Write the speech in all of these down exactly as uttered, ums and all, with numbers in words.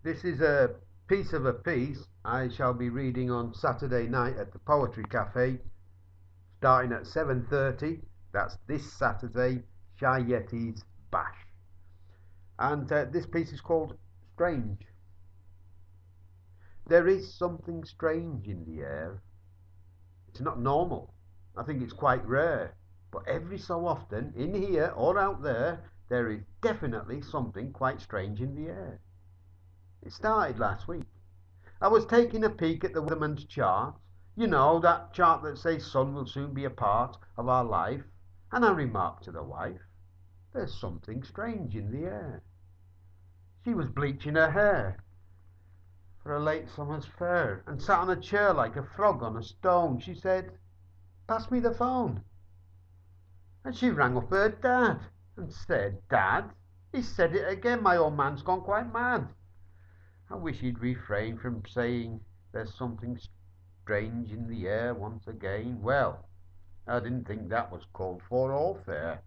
This is a piece of a piece I shall be reading on Saturday night at the Poetry Cafe, starting at seven thirty. That's this Saturday, Shy Yeti's Bash. And uh, this piece is called Strange. There is something strange in the air. It's not normal. I think it's quite rare. But every so often, in here or out there, there is definitely something quite strange in the air. It started last week. I was taking a peek at the weatherman's chart. You know, that chart that says sun will soon be a part of our life. And I remarked to the wife, there's something strange in the air. She was bleaching her hair for a late summer's fair and sat on a chair like a frog on a stone. She said, pass me the phone. And she rang up her dad and said, Dad, he said it again, my old man's gone quite mad. I wish he'd refrain from saying there's something strange in the air once again. Well, I didn't think that was called for or fair.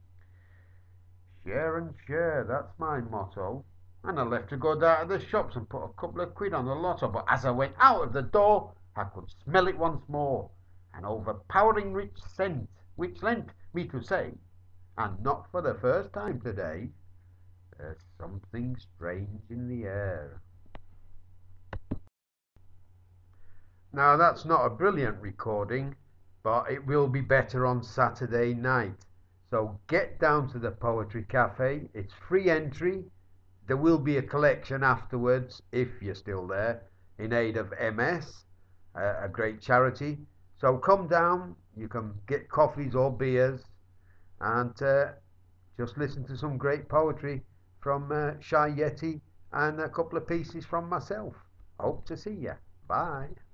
Share and share, that's my motto. And I left to go down to the shops and put a couple of quid on the lotto. But as I went out of the door, I could smell it once more, an overpowering rich scent, which lent me to say, and not for the first time today, there's something strange in the air. Now, that's not a brilliant recording, but it will be better on Saturday night. So get down to the Poetry Cafe. It's free entry. There will be a collection afterwards, if you're still there, in aid of M S, a great charity. So come down. You can get coffees or beers and uh, just listen to some great poetry from uh, Shy Yeti and a couple of pieces from myself. Hope to see you. Bye.